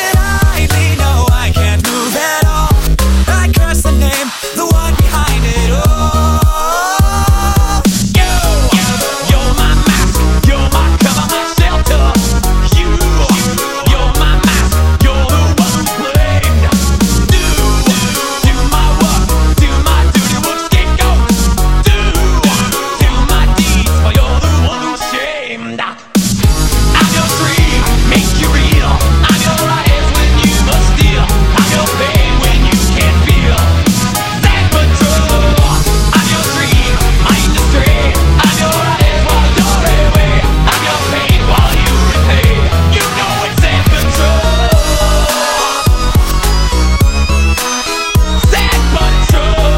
it idly. No, I can't move at all. I curse the name, the one behind it all. You're my mask, you're my cover, my shelter. You're my mask, you're the one who's blamed. Do my work, do my duty, would scapegoat. Do my deeds, but you're the one who's shamed. I'm your dream, make you real. I'm your eyes when you must steal. I'm your pain when you can't feel. Sad but true. I'm your dream, mind astray. I'm your eyes while the door away. I'm your pain while you repay. You know it's sad but true. Sad but true.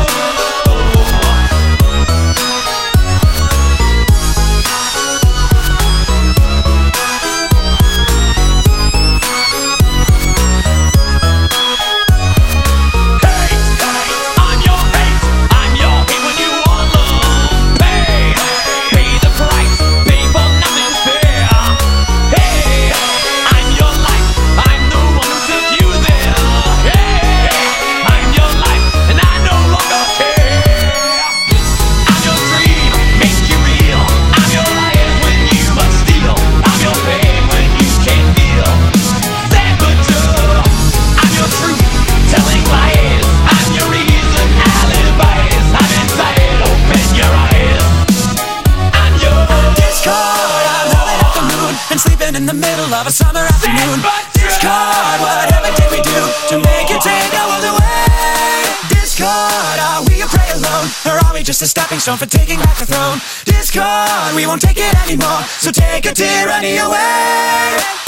I'm your hate when you want love. Pay the price, pay for nothing fair. Hey, I'm your life, I'm the one who took you there. Hey, I'm your life, and I no longer care. I'm your dream, make you real. I'm your life when you must steal. I'm your pain when you can't feel. Sad but true. I'm your truth, telling lies. I'm your reason, alibis. I'm inside, open your eyes. I'm your Discord, I'm howling at the moon and sleeping in the middle of a summer afternoon. Discord, whatever did we do to make you take our world away? Discord, are we a prey alone, or are we just a stepping stone for taking back the throne? Discord, we won't take it anymore, so take a tyranny away.